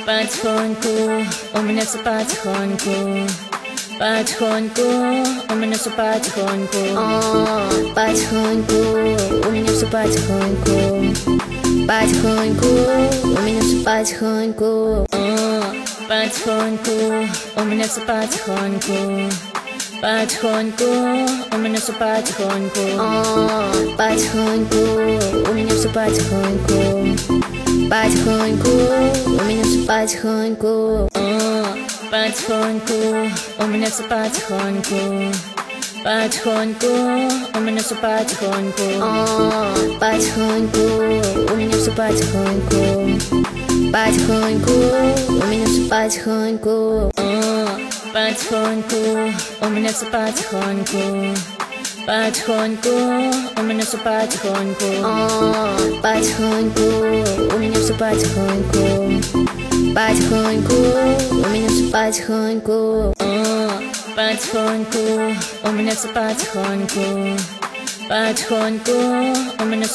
потихоньку, у меня все потихоньку. Потихоньку, у меня все потихоньку. Потихоньку, у меня все потихоньку. Потихоньку, у меня все потихоньку. Потихоньку, у меня все потихоньку. Потихоньку, у меня все потихоньку. Потихоньку, у меня все потихоньку. Потихоньку, у меня все потихоньку. Потихоньку, у меня все потихоньку. Потихоньку, у меня все потихоньку. Потихоньку, у меня все потихоньку. Потихоньку, у меня все потихоньку. Потихоньку, у меня все потихоньку. Потихоньку, у меня все потихоньку. Потихоньку, у меня все потихоньку. Потихоньку, у меня все потихоньку. Потихоньку, у меня все потихоньку. Потихоньку, у меня все